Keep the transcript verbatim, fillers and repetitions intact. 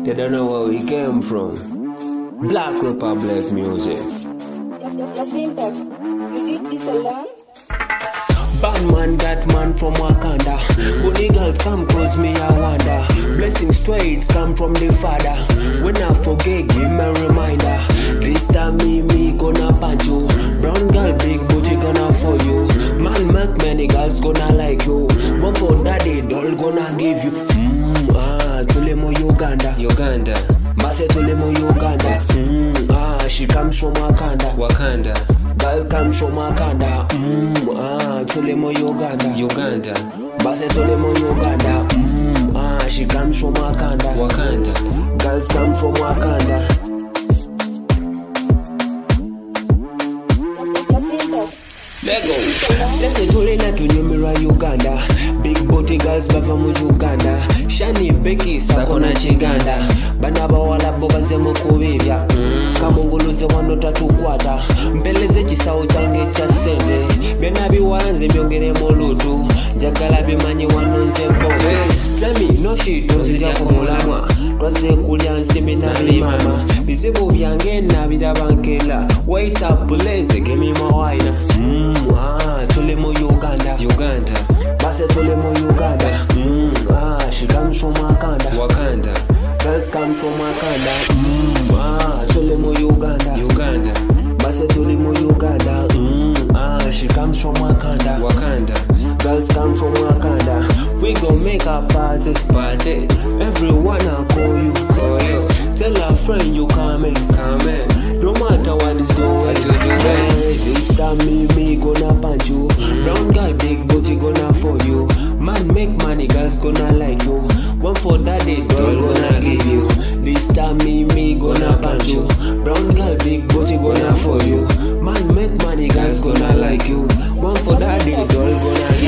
They don't know where we came from. Black Republic music. Yes, yes, yes, syntax. You did this alone? Bad man, that man from Wakanda. Bunny girls come close me, I wonder. Blessing straight come from the Father. When I forget, give me a reminder. This time me, me gonna punch you. Brown girl, big booty gonna for you. Man, make many girls gonna like you. One for daddy, doll gonna give you. Mmm, ah, Tulemo Uganda. Uganda. Base Tulemo Uganda. Mmm, ah, she comes from Wakanda. Wakanda. Girl comes from Wakanda. Mmm, ah, Tulemo Uganda. Uganda. Base Tulemo Uganda. Mmm, ah, she comes from Wakanda. Wakanda. Girls come from Wakanda. Let go. Sete tulina tunyumira Uganda. Big booty girls bava mu Uganda. Shani Becky sakona chiganda. Bana bawala bobaze mu kubibya. Kamunguluze wano tatukwata. Mpeleze kisawo kyange kya sente. Byonna biwanze byongere mu lutu. Njagala bimanyi wano nze mpoze. Tell me no shit tozija ku mulamwa. Twaze kulya nsimi na bimama. Bizibu byange nabiraba nkela. Wait up blaze give me my wine. Mm, ah, Tulemo Uganda. Uganda. Base Tulemo Uganda. Mm, ah, she comes from Wakanda. Wakanda. Girls come from Wakanda. Mm, ah, Tulemo Uganda. Uganda. Base Tulemo Uganda. Mm, ah, she comes from Wakanda. Wakanda. Girls come from Wakanda. We gon' make a party. Party. Everyone I call you. Call you. Tell a friend you coming. Coming. No matter what is doing. What you doing? Hey, this time me, me gonna punch you. Mm. Brown girl, big booty gonna for you. Man make money, girls gonna like you. One for daddy, girl gonna give you. This time me, me gonna punch you. Brown girl, big booty gonna for you. Man make money, girls gonna like you. One for daddy, girl gonna give you.